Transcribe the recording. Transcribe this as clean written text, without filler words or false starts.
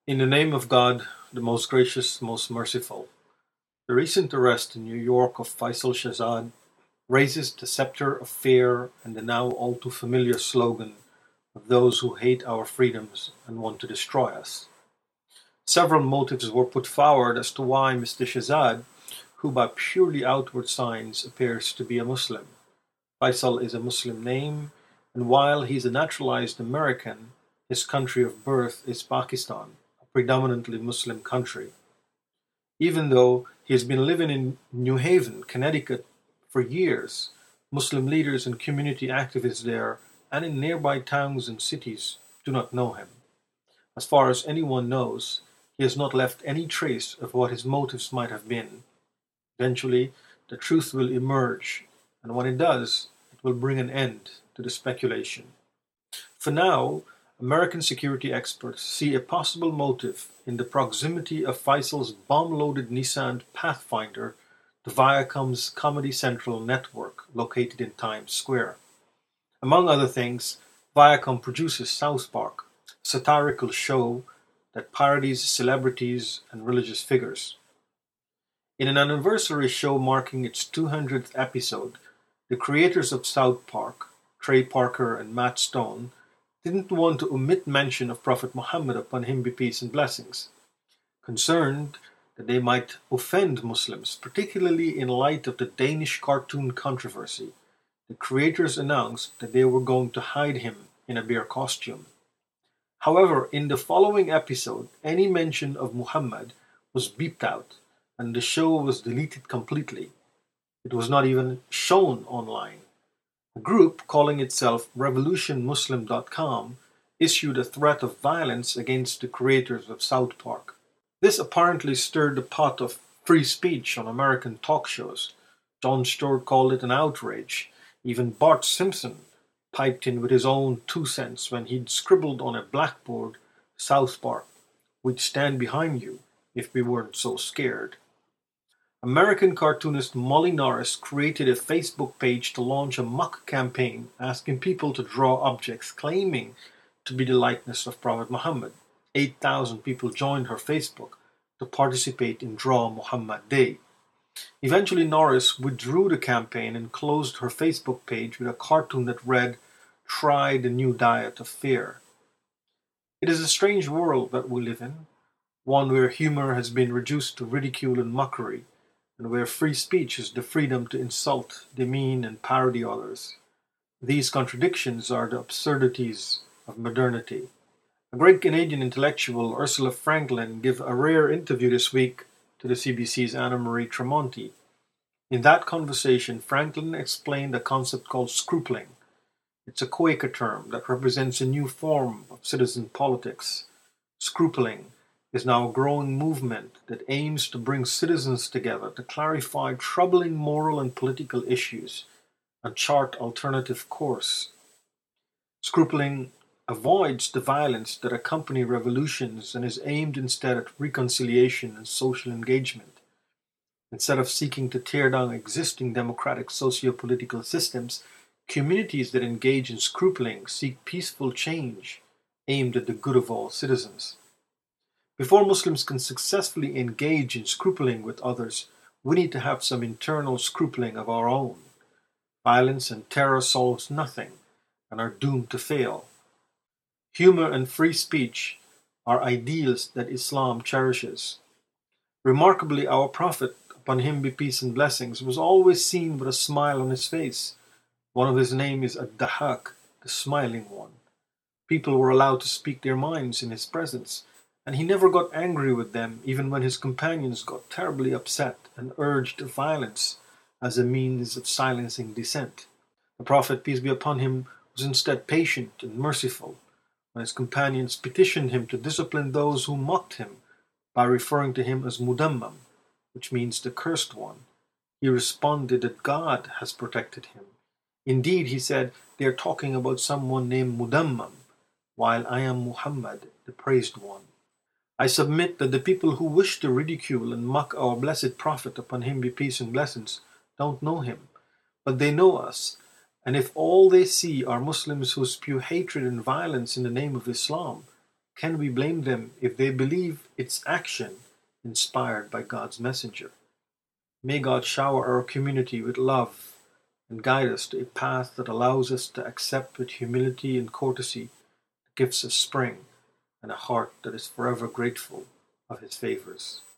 In the name of God, the most gracious, most merciful. The recent arrest in New York of Faisal Shahzad raises the scepter of fear and the now all too familiar slogan of those who hate our freedoms and want to destroy us. Several motives were put forward as to why Mr. Shahzad, who by purely outward signs appears to be a Muslim. Faisal is a Muslim name, and while he is a naturalized American, his country of birth is Pakistan, a predominantly Muslim country. Even though he has been living in New Haven, Connecticut for years, Muslim leaders and community activists there and in nearby towns and cities do not know him. As far as anyone knows, he has not left any trace of what his motives might have been. Eventually, the truth will emerge, and when it does, it will bring an end to the speculation. For now, American security experts see a possible motive in the proximity of Faisal's bomb-loaded Nissan Pathfinder to Viacom's Comedy Central network located in Times Square. Among other things, Viacom produces South Park, a satirical show that parodies celebrities and religious figures. In an anniversary show marking its 200th episode, the creators of South Park, Trey Parker and Matt Stone, didn't want to omit mention of Prophet Muhammad, upon him be peace and blessings. Concerned that they might offend Muslims, particularly in light of the Danish cartoon controversy, the creators announced that they were going to hide him in a bear costume. However, in the following episode, any mention of Muhammad was beeped out, and the show was deleted completely. It was not even shown online. A group calling itself RevolutionMuslim.com issued a threat of violence against the creators of South Park. This apparently stirred the pot of free speech on American talk shows. Jon Stewart called it an outrage. Even Bart Simpson piped in with his own 2 cents when he'd scribbled on a blackboard, "South Park, we'd stand behind you if we weren't so scared." American cartoonist Molly Norris created a Facebook page to launch a mock campaign asking people to draw objects claiming to be the likeness of Prophet Muhammad. 8,000 people joined her Facebook to participate in Draw Muhammad Day. Eventually, Norris withdrew the campaign and closed her Facebook page with a cartoon that read, "Try the new diet of fear." It is a strange world that we live in, one where humor has been reduced to ridicule and mockery, and where free speech is the freedom to insult, demean, and parody others. These contradictions are the absurdities of modernity. A great Canadian intellectual, Ursula Franklin, gave a rare interview this week to the CBC's Anna Marie Tremonti. In that conversation, Franklin explained a concept called scrupling. It's a Quaker term that represents a new form of citizen politics. Scrupling is now a growing movement that aims to bring citizens together to clarify troubling moral and political issues and chart alternative course. Scrupling avoids the violence that accompany revolutions and is aimed instead at reconciliation and social engagement. Instead of seeking to tear down existing democratic socio-political systems, communities that engage in scrupling seek peaceful change aimed at the good of all citizens. Before Muslims can successfully engage in scrupling with others, we need to have some internal scrupling of our own. Violence and terror solves nothing and are doomed to fail. Humor and free speech are ideals that Islam cherishes. Remarkably, our Prophet, upon him be peace and blessings, was always seen with a smile on his face. One of his names is Ad-Dahak, the smiling one. People were allowed to speak their minds in his presence, and he never got angry with them, even when his companions got terribly upset and urged violence as a means of silencing dissent. The Prophet, peace be upon him, was instead patient and merciful. When his companions petitioned him to discipline those who mocked him by referring to him as Mudammam, which means the cursed one, he responded that God has protected him. Indeed, he said, they are talking about someone named Mudammam, while I am Muhammad, the praised one. I submit that the people who wish to ridicule and mock our blessed Prophet, upon him be peace and blessings, don't know him, but they know us, and if all they see are Muslims who spew hatred and violence in the name of Islam, Can we blame them if they believe its action inspired by God's messenger? May God shower our community with love and guide us to a path that allows us to accept with humility and courtesy the gifts of spring and a heart that is forever grateful of his favors.